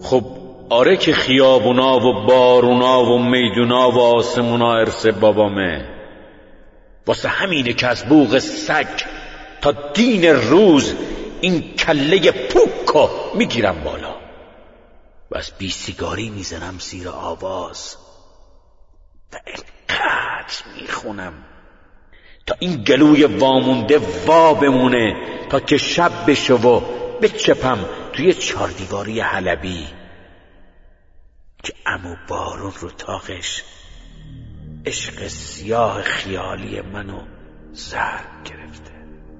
خب آره که خیابونا و بارونا و میدونا و آسمونا ارث بابامه. واسه همینه که از بوق سگ تا دین روز این کله پوکو میگیرم بالا و از بی سیگاری میزنم زیر آواز و اینقدر میخونم تا این گلوی وامونده وا بمونه، تا که شب بشه و بچپم توی چاردیواری حلبی که عمو بارون رو تاقش عشق سیاه خیالی منو ضرب گرفته.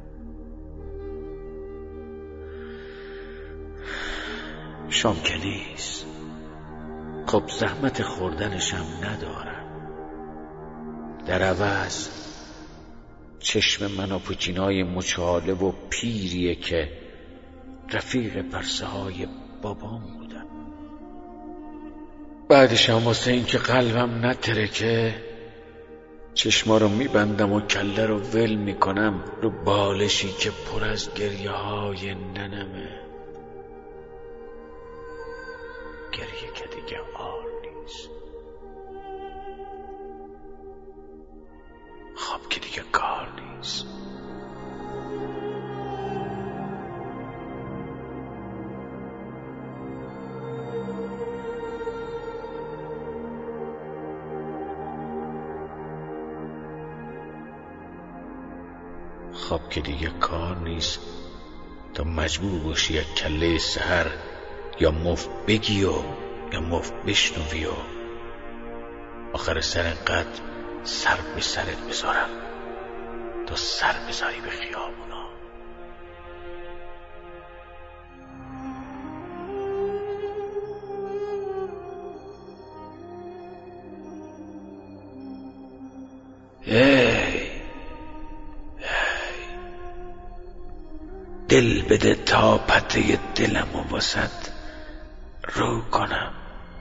شام که نیست، خب زحمت خوردنشم ندارم. در عوض چشم من و پوچینای مچاله و پیریه که رفیق پرسه های بابام بودن. بعدش هم واسه این که قلبم نترکه چشما رو میبندم و کله رو ول میکنم رو بالشی که پر از گریه های ننمه. گریه که دیگه آر نیست، خواب که دیگه کار نیست. خواب که دیگه کار نیست تا مجبور باشی یک کله سحر یا مفت بگی و یا مفت بشنوی و آخر سر انقدر سر به سرت بذارم تا سر بذاری به خیابونا. دل بده تا پته دلم و واسط رو کنم.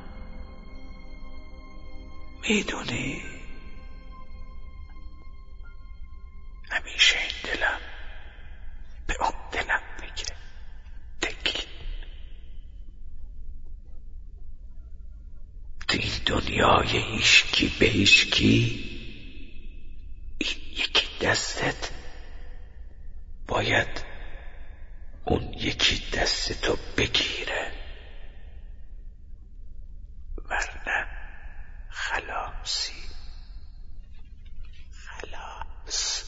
میدونی همیشه این دلم به اون دلم میگه تکل. تو این دنیای هیشکی به هیشکی این یکی دستت باید اون یکی دستتو بگیره، ورنه خلاصی. خلاص.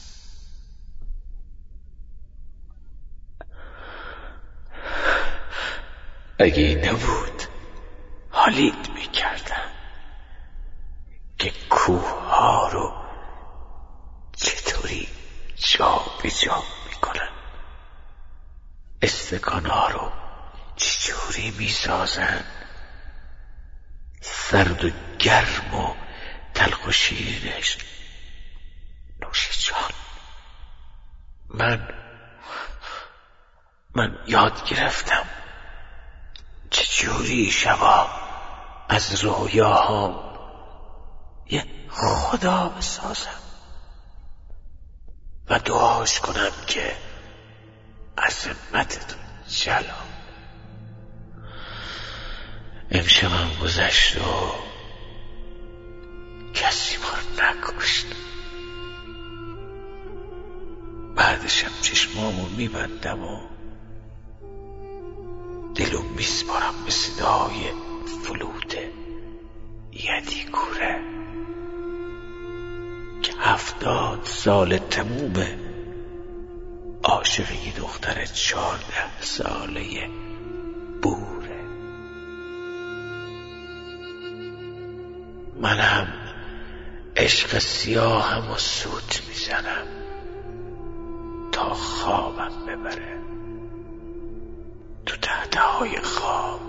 اگه این نبود حالیت میکردم که کوه ها رو چطوری جا به جا میکنن، استکان ها رو چجوری میسازن، سرد و گرم و تلخ و شیرینش. نوش جان. من یاد گرفتم چجوری شبا از رویاهام یه خدا بسازم و دعاش کنم که عظمتت جلال. امشبم گذشت و کسی ما رو نکشت. بعدشم چشمامو میبندم و دلو میسپارم به صدای فلوت یدی کوره که 70 سال تمومه عاشق یه دختر 14 ساله بوره. منم عشق سیاهم و سوت میزنم تا خوابم ببره. تو تهتهای خواب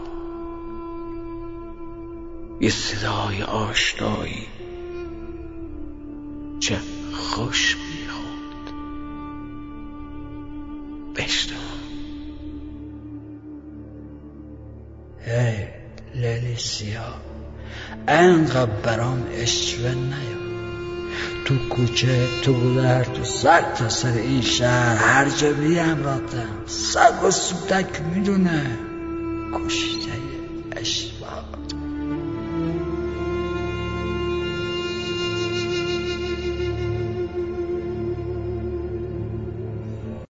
یه صدای آشنایی چه خوش میخوند. بشنو. هی لیلی سیاه، انقدر برام اشوه نیا. تو کوچه، تو گذر، تو سر تا سر این شهر هر جا بیم راتم سگ و سوتک میدونه کشته اشواق